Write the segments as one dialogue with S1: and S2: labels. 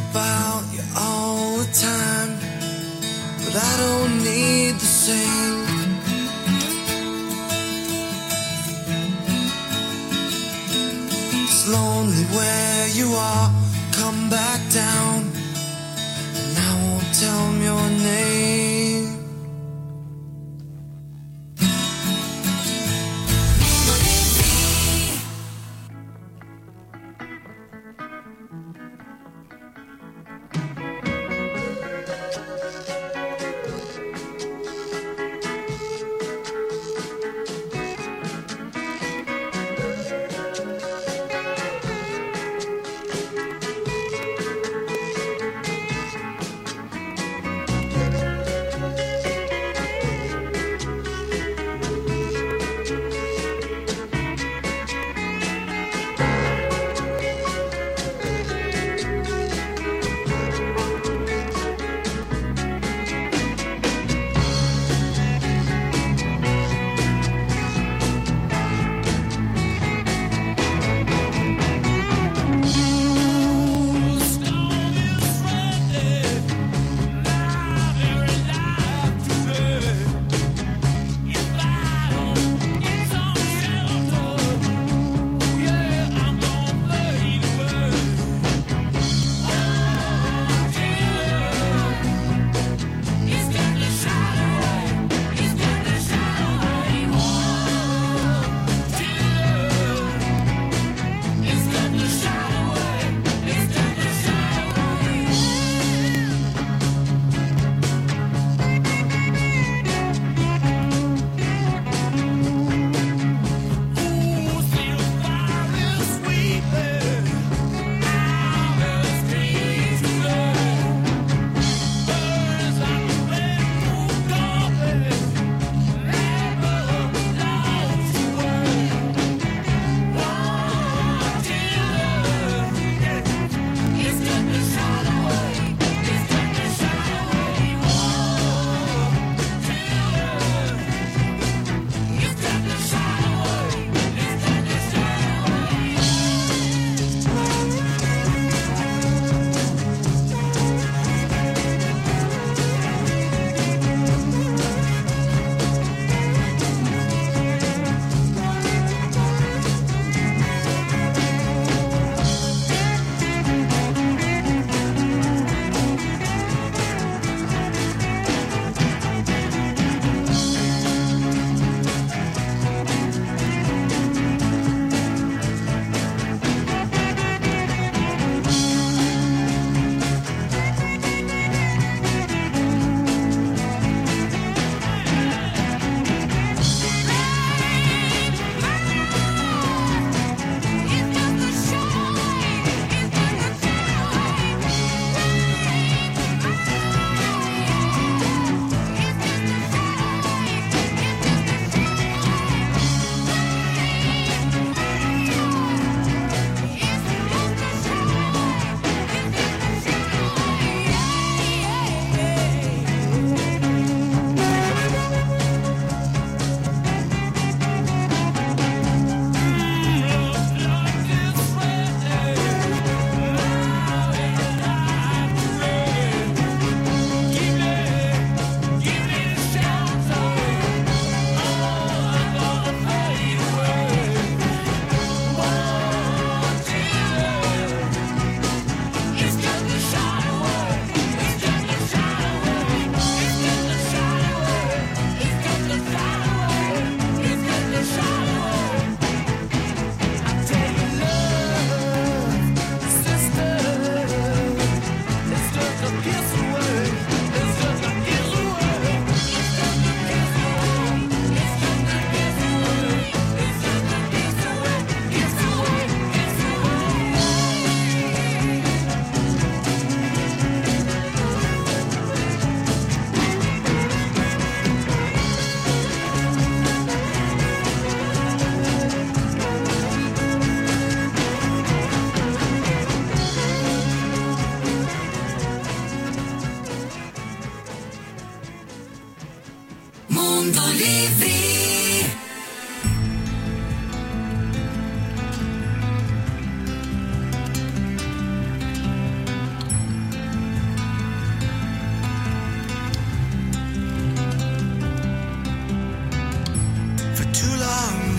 S1: about you all the time, but I don't need the same. It's lonely where you are, come back down, and I won't tell them your name.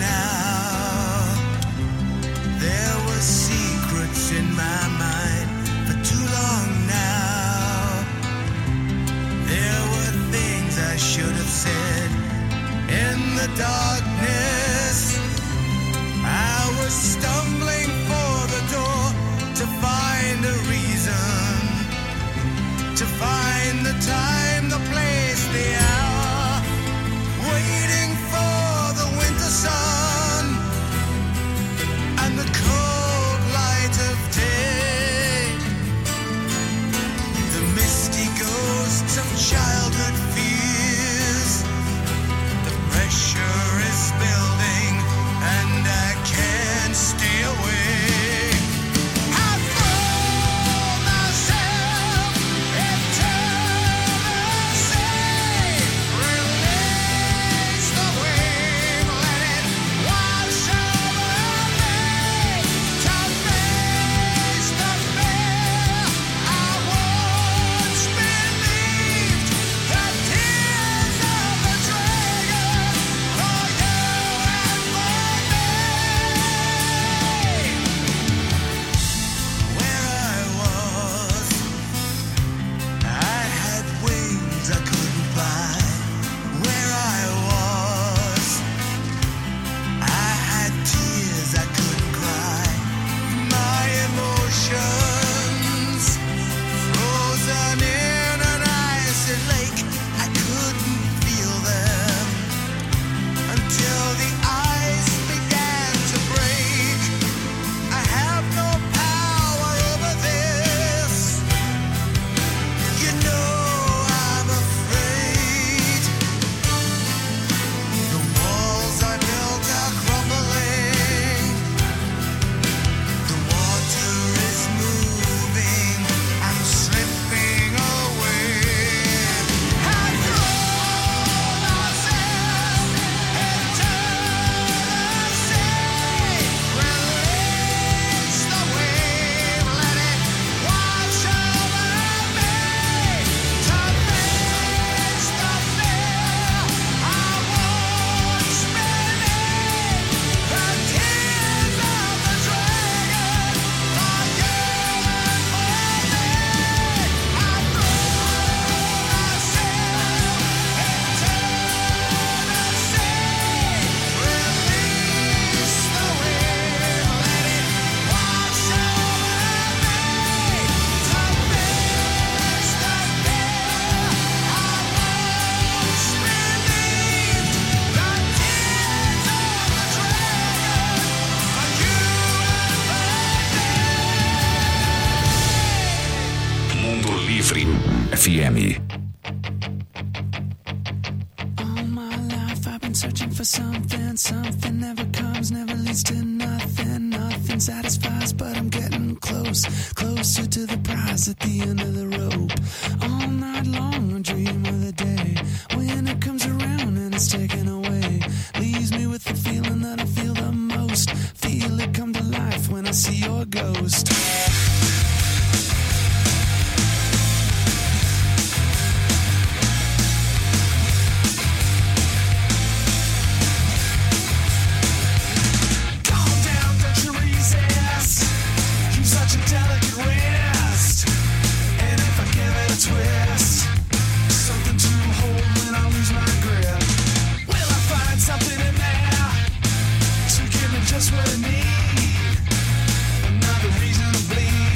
S1: now. There were secrets in my mind for too long now. There were things I should have said in the darkness. I was stumbling for the door to find a reason, to find the time, the place, the hour, waiting for the winter sun and the cold light of day. The misty ghosts of childhood fears. The pressure is building and I can't stay away.
S2: FM.
S3: All my life I've been searching for something. Something never comes, never leads to nothing. Nothing satisfies, but I'm getting close. Closer to the prize at the end of the rope. All night long I dream of the day when it comes around and it's taken away. Leaves me with the feeling that I feel the most. Feel it come to life when I see your ghost. Twist, something to hold when I lose my grip. Will I find something in there to give me just what I need? Another reason to bleed.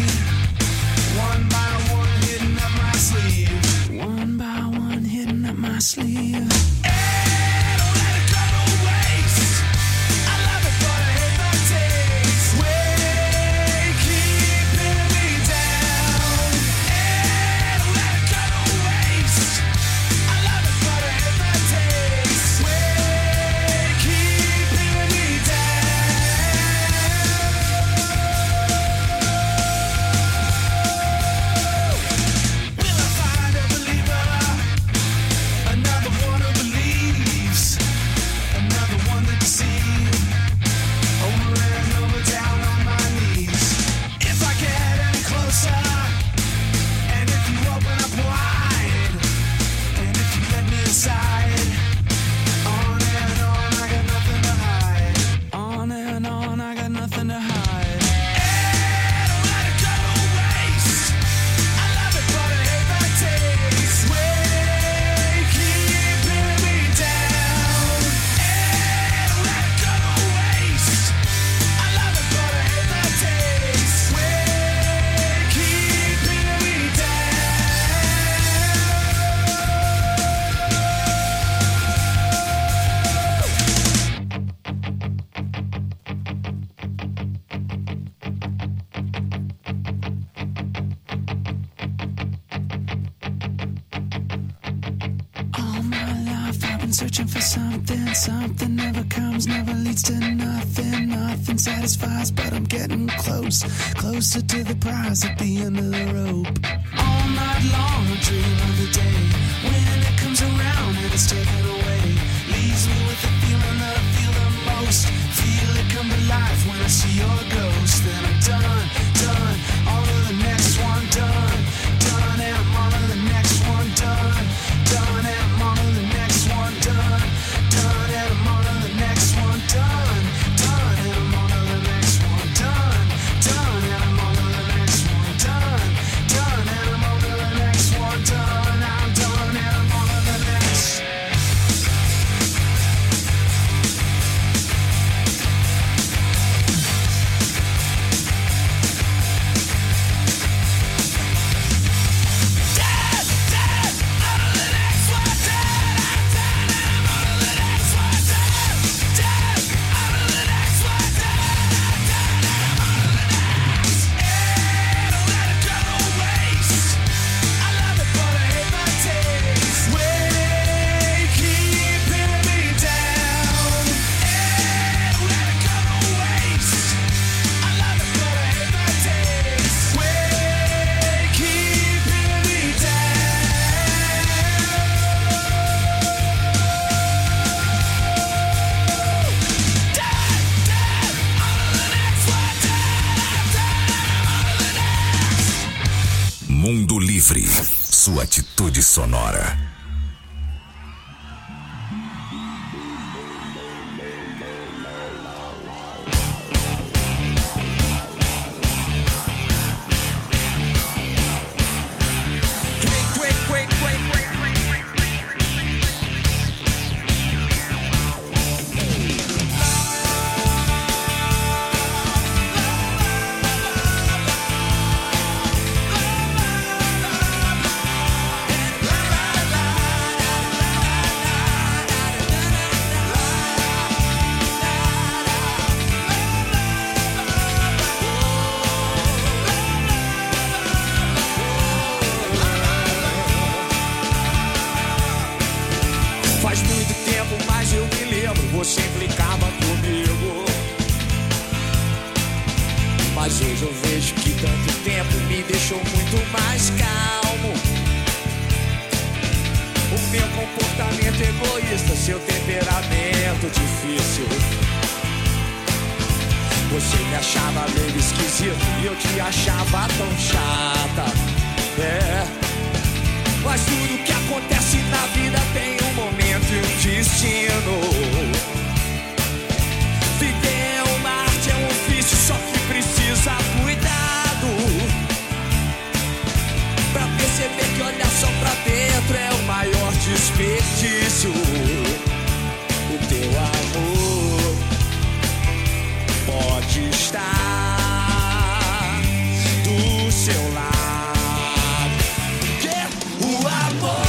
S3: searching for something, something never comes, never leads to nothing, nothing satisfies, but I'm getting close, closer to the prize at the end of the rope. All night long I dream of the day when it comes around and it's taken away, leaves me with the feeling that I feel the most, feel it come to life when I see your ghost. Then I'm done, done, on to the next one, done, done, and I'm on to the next one, done, done, and I'm on to the next one, done, done, and I'm on to the next one, done, done, and I'm on to the next one, done, done, and I'm on to the next one, done, done, and I'm on to the next one, done, I'm done, and I'm on to the next.
S2: Mundo Livre, sua atitude sonora.
S4: Você implicava comigo, mas hoje eu vejo que tanto tempo me deixou muito mais calmo. O meu comportamento egoísta, seu temperamento difícil. Você me achava meio esquisito e eu te achava tão chata. Mas tudo que acontece na vida tem um momento e um destino. Viver é uma arte, é um ofício, só que precisa cuidado. Pra perceber que olhar só pra dentro é o maior desperdício. O teu amor pode estar do seu lado. O amor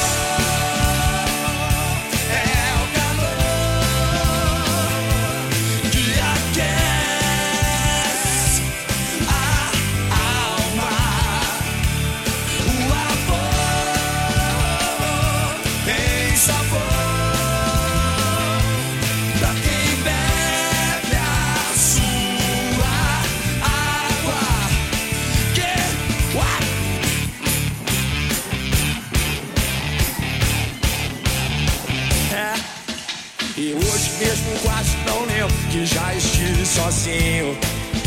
S4: e hoje mesmo quase não lembro que já estive sozinho.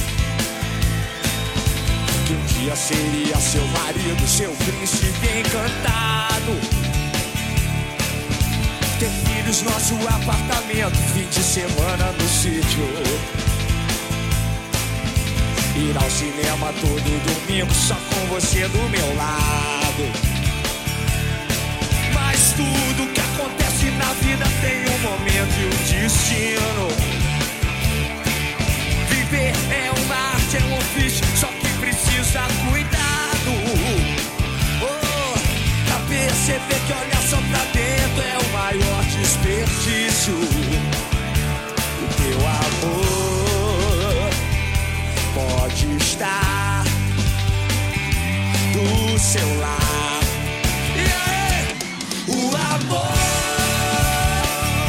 S4: Que um dia seria seu marido, seu príncipe encantado. Ter filhos, nosso apartamento, fim de semana no sítio. Ir ao cinema todo domingo só com você do meu lado. Mas tudo que acontece na vida tem um momento e um destino. Viver é uma arte, é um ofício, só que precisa cuidado. Pra perceber que olhar só pra dentro é o maior desperdício. O teu amor pode estar do seu lado. O amor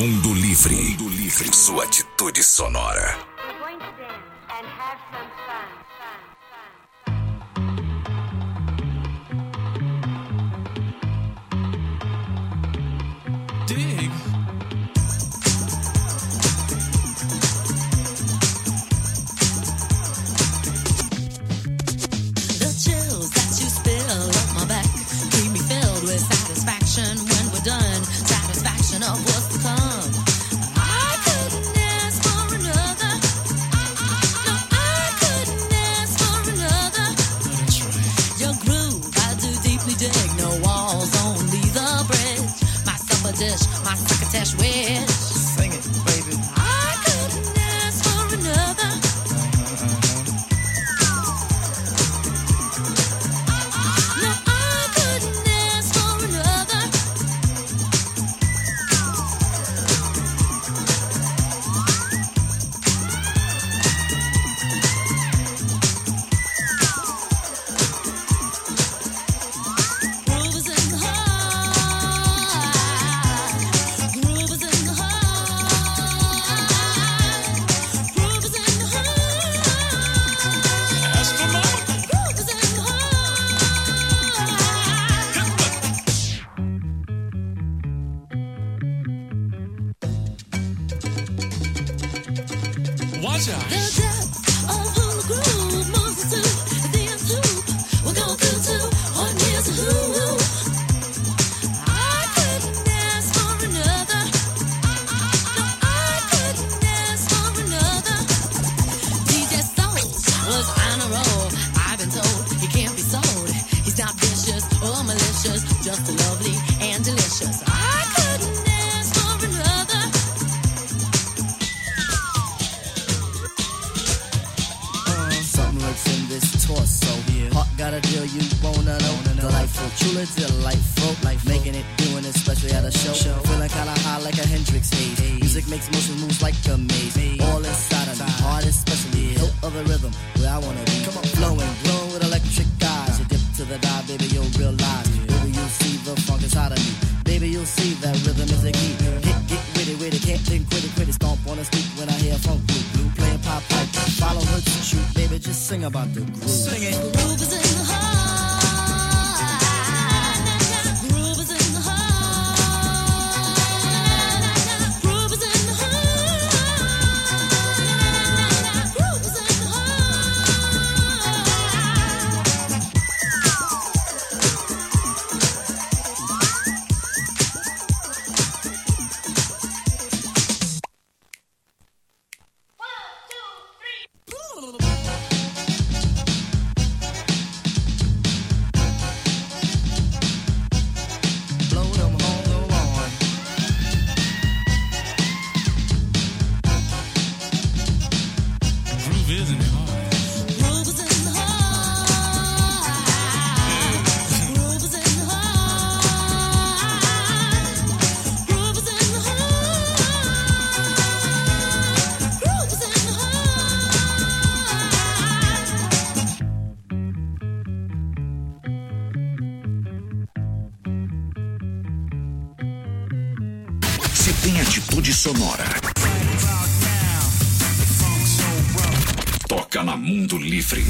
S2: Mundo Livre. Mundo Livre. Sua atitude sonora.
S5: We're going to dance and have some fun.
S3: Dig.
S6: The chills that you spill up my back keep me filled with satisfaction when we're done. Satisfaction of what's to come. I couldn't ask for another. No, I couldn't ask for another.
S3: That's right.
S6: Your groove, I do deeply dig. No walls, only the bridge. My supper dish, my crocketesh wish.
S7: Sing it, baby.
S6: I couldn't ask for another. No, I couldn't ask for another. Groove is in the heart. Groove is in the heart. Groove is in the heart.
S3: That's the moment.
S6: Groove is in the heart.
S3: Watch
S6: The
S3: out.
S6: depth of who the groove moves to the nth hoop. We're going through to one year's a who. I couldn't ask for another. No, I couldn't ask for another. DJ Soul was on a roll. I've been told he can't be sold. He's not vicious or malicious, just lovely and delicious. I couldn't ask for another.
S7: Something lurks in this torso. Heart got a deal you wanna know. Delightful, truly delightful. Making it, doing it, especially at a show. Feeling kinda high like a Hendrix haze. Music makes motion moves like a maze. All inside of me, heart especially. Hilt of the rhythm, where I wanna be. Come on, flowing, glowing with electric eyes. You dip to the dive, baby, you'll realize. Baby, you'll see the funk inside of me. Baby, you'll see that rhythm is the key. Get with it, can't think, quit it. Stomp on the street when I hear funk blue. Playing pop pipe, follow her to shoot. Baby, just sing about the groove. Sing it.
S6: Groove is in the heart. Groove is in the heart. Groove is in the heart. Groove is in the
S7: Blow them horns on.
S3: Groove is in the heart.
S6: Groove is in the heart. Groove is in the heart. Groove is in the heart. Groove is in the
S2: Se tem atitude sonora. Toca na Mundo Livre.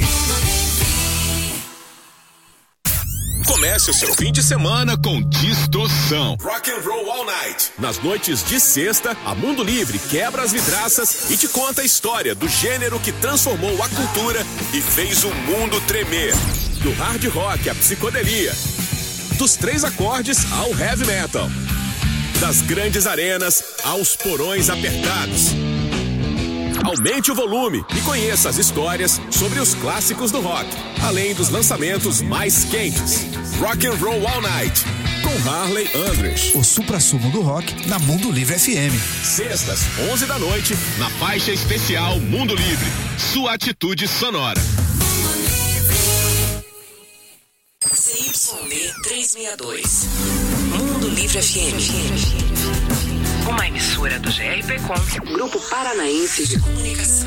S8: Comece o seu fim de semana com distorção.
S9: Rock and Roll All Night.
S8: Nas noites de sexta, a Mundo Livre quebra as vidraças e te conta a história do gênero que transformou a cultura e fez o mundo tremer. Do hard rock à psicodelia, dos 3 acordes ao heavy metal, das grandes arenas aos porões apertados. Aumente o volume e conheça as histórias sobre os clássicos do rock, além dos lançamentos mais quentes. Rock and Roll All Night, com Harley Andrews.
S10: O suprassumo do rock na Mundo Livre FM.
S8: Sextas, 11 da noite, na faixa especial Mundo Livre. Sua atitude sonora.
S11: CYB 362. Mundo Livre FM. Uma emissora do GRPcom, Grupo Paranaense de Comunicação.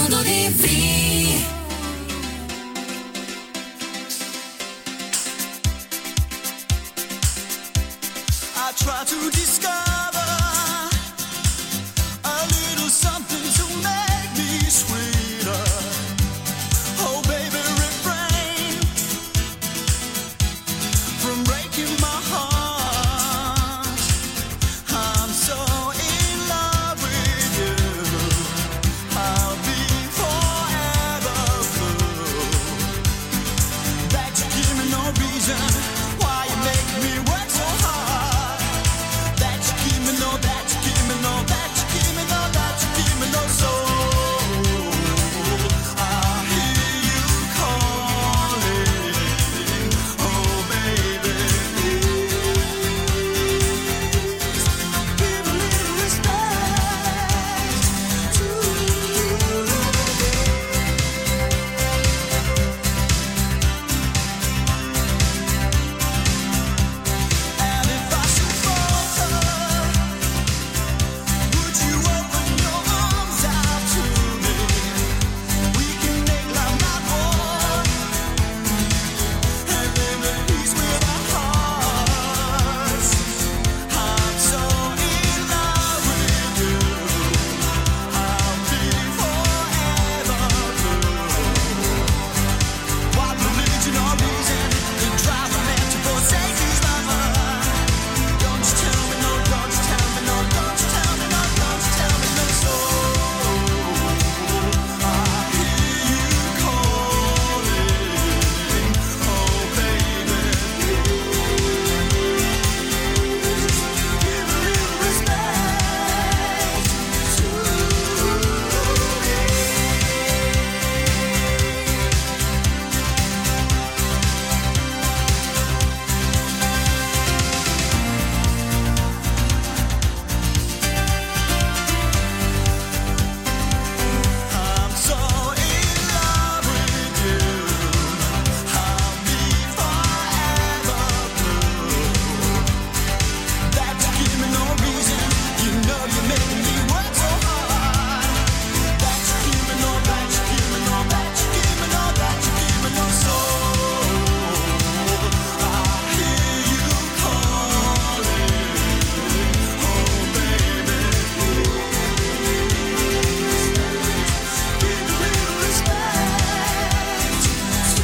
S6: Mundo Livre.
S1: I try to discover a little something to make me sweeter. Oh baby, refrain from breaking my heart. I'm so in love with you. I'll be forever blue. That you give me no reason why you make me work so hard. That you give me no, that you give me no, that you give me no, that you give me no soul. I hear you calling, oh baby, please give a little respect to And if I should falter, would you open your arms out to me? We can make love not war, and live at peace with our hearts. I'm so in love with you. I'll be forever blue. What religion or reason could drive a man to forsake his lover? Don't you tell me no, don't you tell me no, don't you tell me no, don't you tell me no soul. I hear you calling, oh baby, please give a little respect to I'm so in love with you. I'll be forever blue. That you give me no reason. You know you're making me work so hard. That you give me no, that you give me no, that you give me no, that you give me no soul. I hear you calling, oh baby, give a little respect to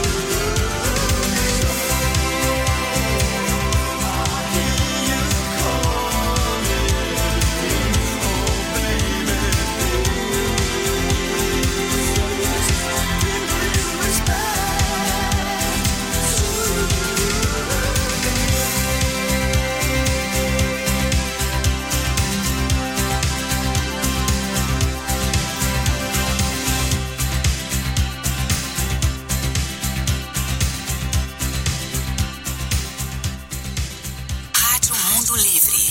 S1: I hear you calling, oh baby, give a little respect
S11: Rádio Mundo Livre.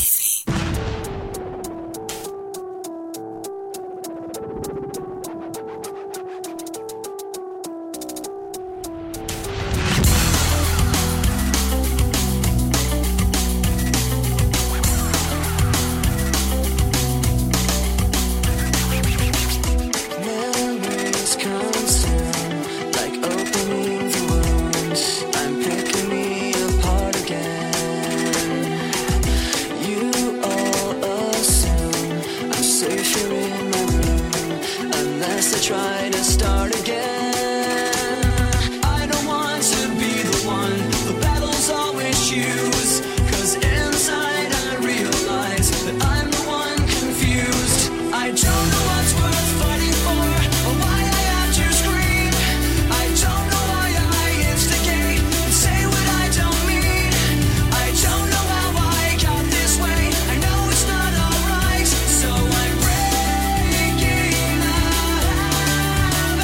S3: Memories come soon, like opening the wound. I'm picking me apart again. You all assume I'm safe here in my room, unless I try to start again. I don't want to be the one the battles always choose, 'cause inside I realize that I'm the one confused. I don't know what's worth fighting for, or why I have to scream. I don't know why I instigate and say what I don't mean. I don't know how I got this way. I know it's not alright, so I'm breaking the habit.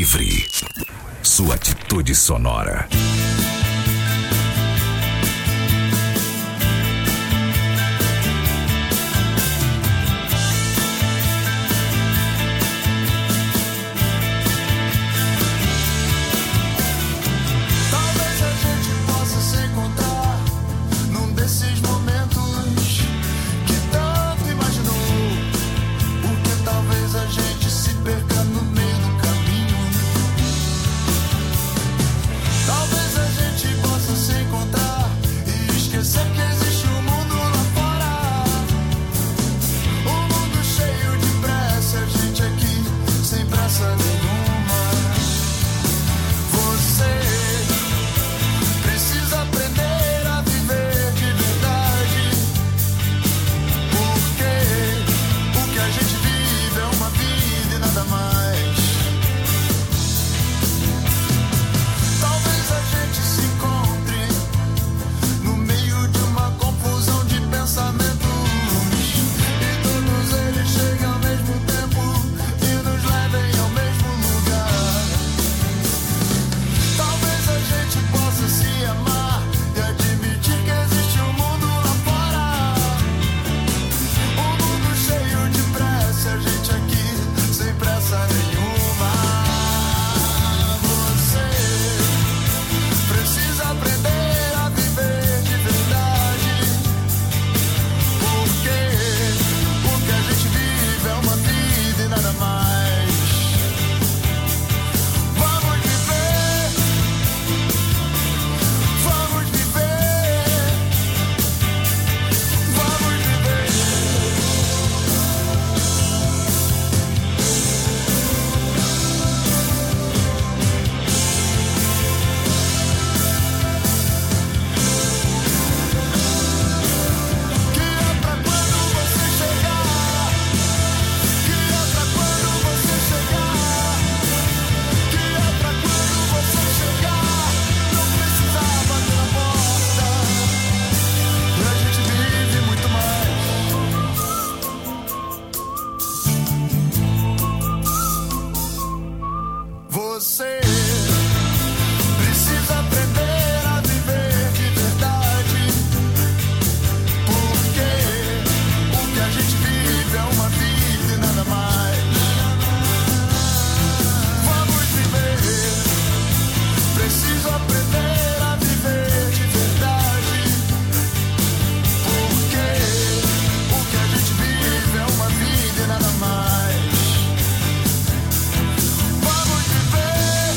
S2: Livre. Sua atitude sonora.
S1: Talvez a gente possa se encontrar num desses momentos que tanto imaginou. Porque talvez a gente se perca no meio do caminho. Talvez a gente possa se encontrar e esquecer que existe um mundo lá fora. Um mundo cheio de pressa, a gente aqui sem pressa nenhuma. Você precisa aprender a viver de verdade. Porque o que a gente vive é uma vida e nada mais. Talvez a gente se encontre no meio de uma confusão de pensamentos. E todos eles chegam ao mesmo tempo e nos levem ao mesmo lugar. Talvez a gente possa se amar e admitir que existe um mundo lá fora. Um mundo cheio de pressa, a gente aqui sem pressa nenhuma. Você precisa aprender a viver de verdade. Porque o que a gente vive é uma vida e nada mais. Vamos viver. Vamos viver. Vamos viver. Que é pra quando você chegar. Que é pra quando você chegar. Que é pra quando você chegar. Não precisa bater na porta. E a gente vive muito mais. Você precisa aprender a viver de verdade. Porque o que a gente vive é uma vida e nada mais. Vamos viver. Preciso aprender a viver de verdade. Porque o que a gente vive é uma vida e nada mais. Vamos viver.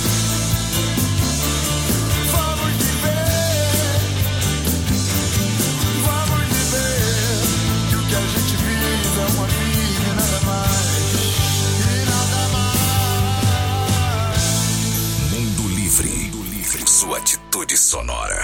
S1: Vamos viver. Vamos viver. Que o que a gente vive é uma vida e nada mais. E nada mais.
S2: Mundo Livre. Sua atitude sonora.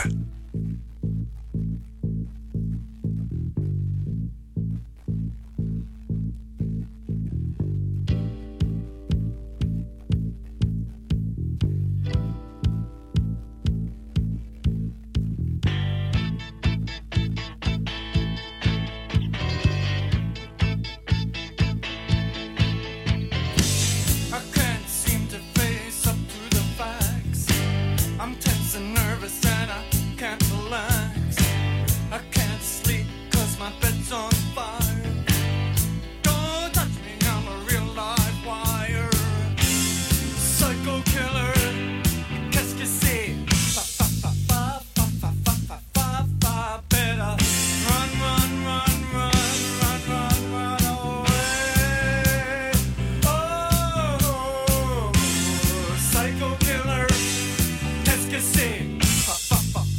S1: I can't seem to face up to the facts. I'm tense and nervous and I can't relax. I can't sleep 'cause my bed's on fire. Don't touch me, I'm a real live wire. Psycho killer, qu'est-ce que c'est? Fa fa fa fa fa fa fa fa fa fa. Better run, run, run, run, run, run, run away. Oh, psycho killer, qu'est-ce que c'est? Fa fa fa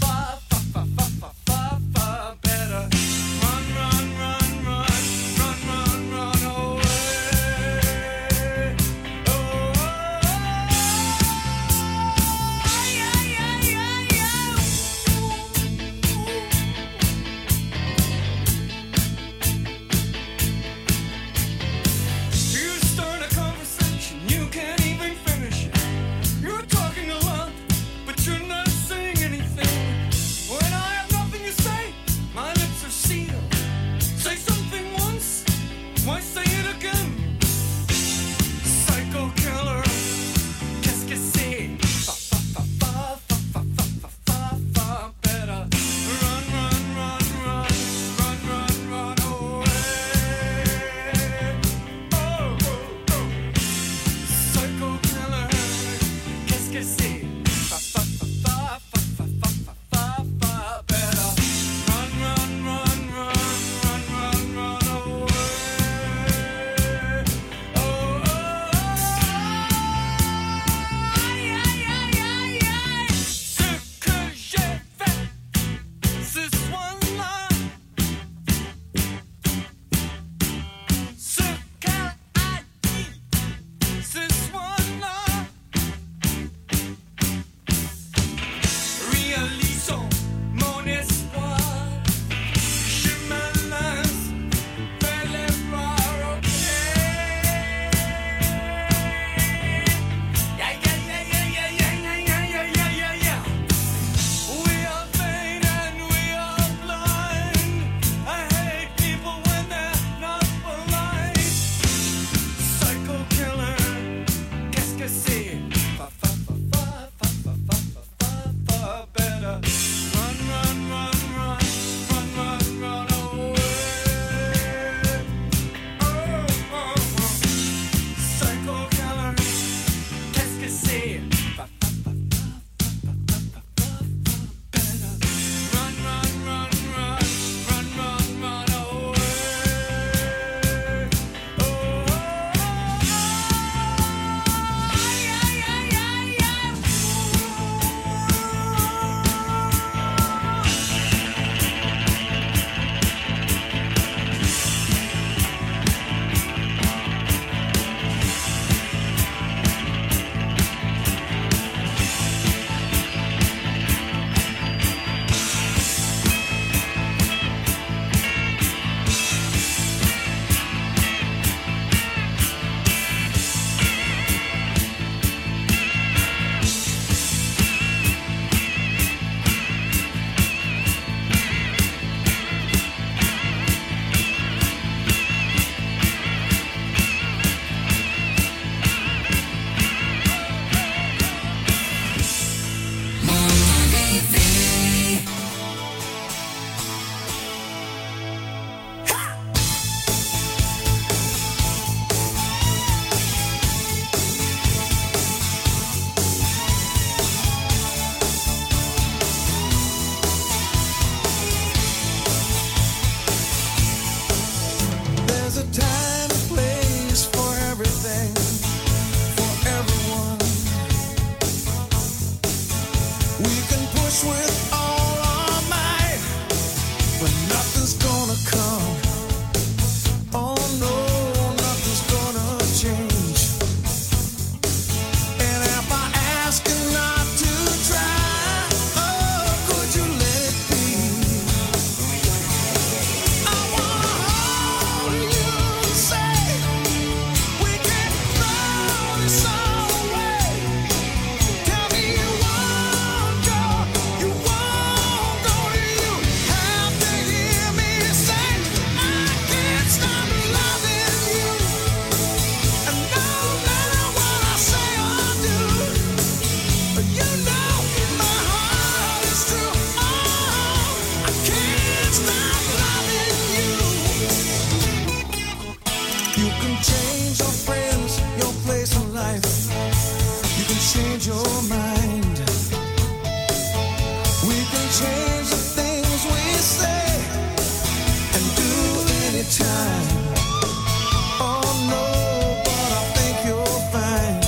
S1: change the things we say and do anytime. Oh no, but I think you'll find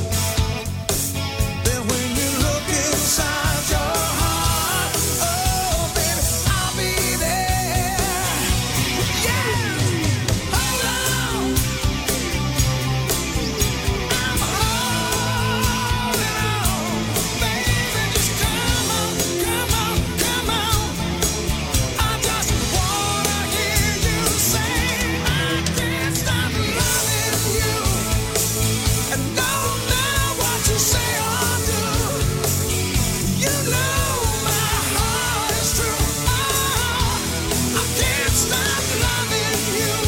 S1: that when you look inside your heart, oh baby, I'll be there. Yeah, hold on. I'm holding on, baby, just come on, come on, come on. I just wanna hear you say I can't stop loving you. And no matter what you say or do, you know my heart is true. Oh, I can't stop loving you.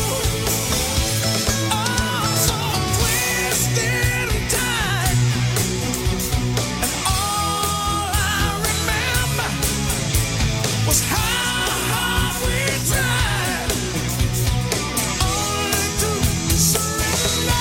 S1: Oh, so I'm twisted tight, and all I remember was how hard we tried, only to surrender.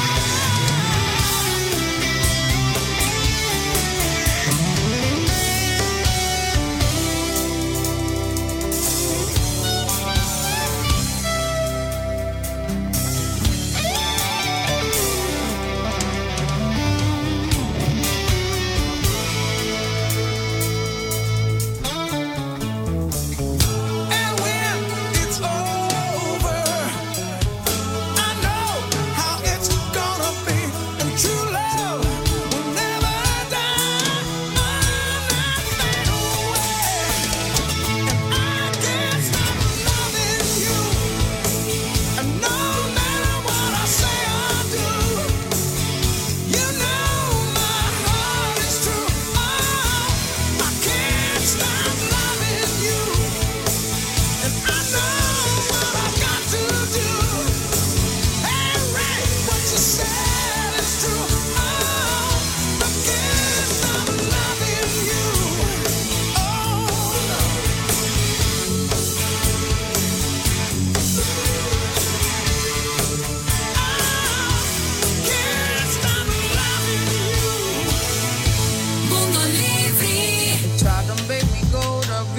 S1: And when it's over, I know how it's gonna be. And true love will never die. I'm not fade away. And I can't stop loving you. And no matter what I say or do, you know my heart is true. Oh, I can't stop loving you. And I know what I've got to do. Hey, Ray, what you said is true. Oh, I can't stop loving you. Oh, no. Can't stop loving you.
S6: Mundo Livre.
S1: Tried to make me go to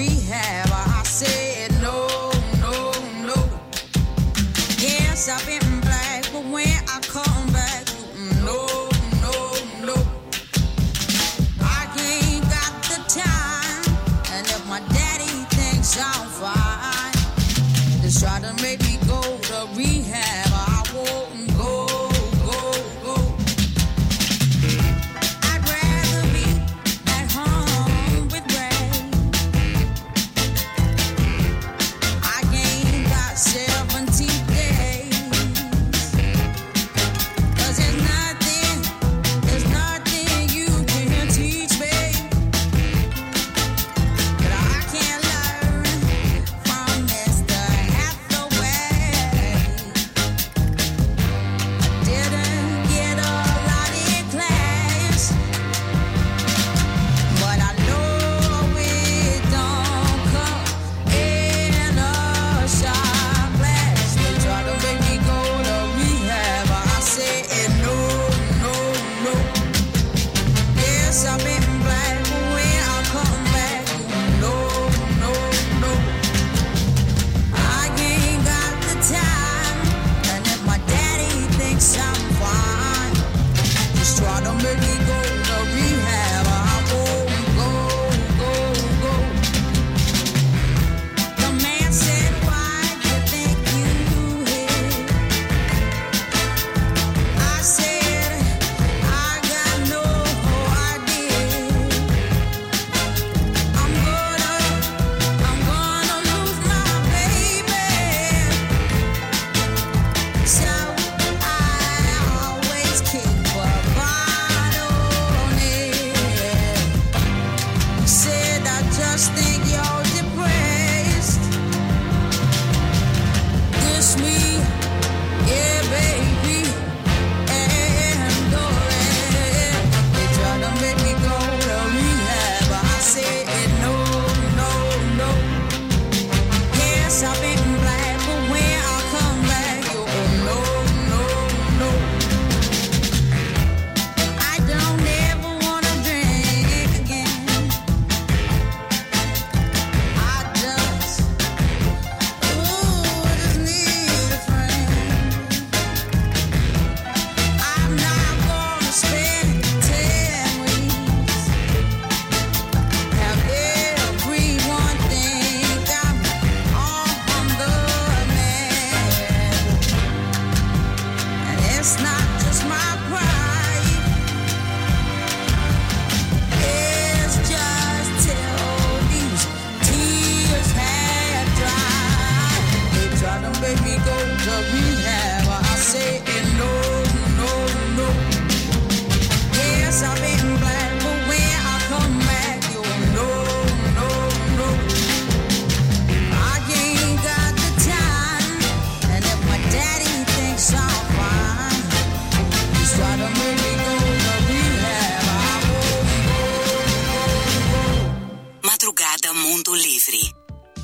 S11: Revista Mundo Livre.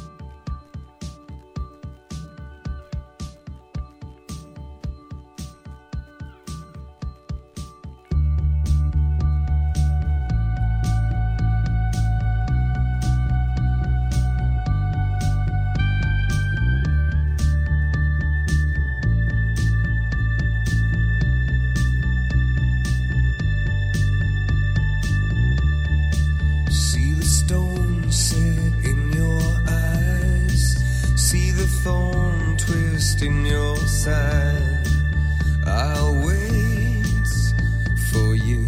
S1: See the stone set in your eyes. See the thorn twist in your side. I'll wait for you.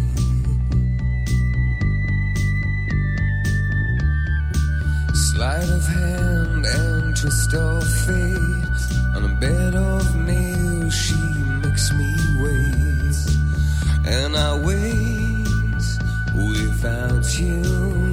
S1: Sleight of hand and twist of fate. On a bed of nails she makes me wait. And I wait without you.